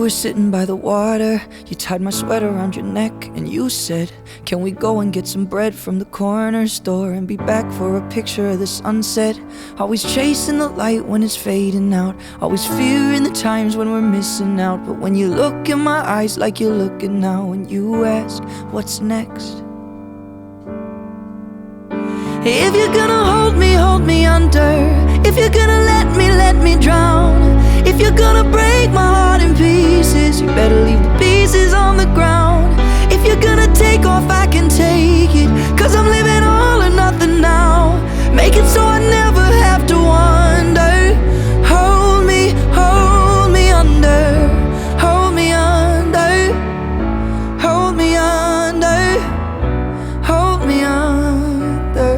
were sitting by the water, you tied my sweater around your neck, and you said, can we go and get some bread from the corner store and be back for a picture of the sunset? Always chasing the light when it's fading out, always fearing the times when we're missing out. But when you look in my eyes like you're looking now, and you ask, what's next? If you're gonna hold me under. If you're gonna let me drown. If you're gonna break my heart in pieces, you better leave the pieces on the ground. If you're gonna take off, I can take it, 'cause I'm living all or nothing now. Make it so I never have to wonder. Hold me under. Hold me under. Hold me under. Hold me under.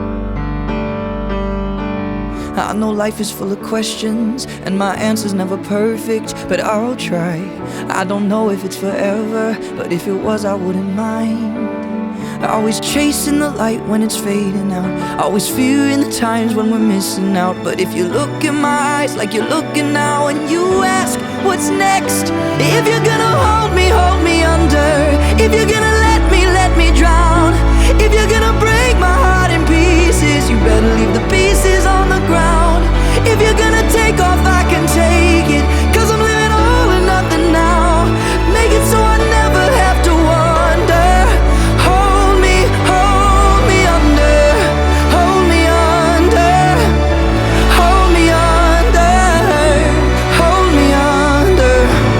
I know life is full of questions, and my answer's never perfect, but I'll try. I don't know if it's forever, but if it was, I wouldn't mind. Always chasing the light when it's fading out, always fearing the times when we're missing out. But if you look in my eyes like you're looking now, and you ask, what's next? If you're gonna hold me under. If you're gonna let me drown. If you're gonna break my heart in pieces, you better leave the pieces on the ground. If you're gonna take off, I can take it, 'cause I'm living all or nothing now. Make it so I never have to wonder. Hold me under. Hold me under. Hold me under. Hold me under.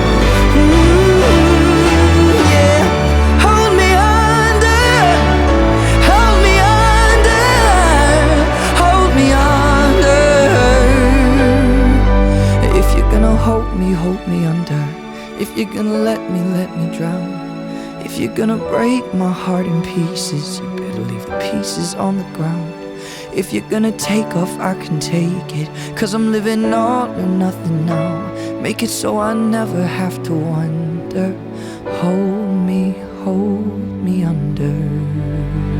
Yeah. Hold me under. Hold me under. Hold me under. If you're gonna hold me under. If you're gonna let me drown. If you're gonna break my heart in pieces, you better leave the pieces on the ground. If you're gonna take off, I can take it, 'cause I'm living all or nothing now. Make it so I never have to wonder. Hold me under.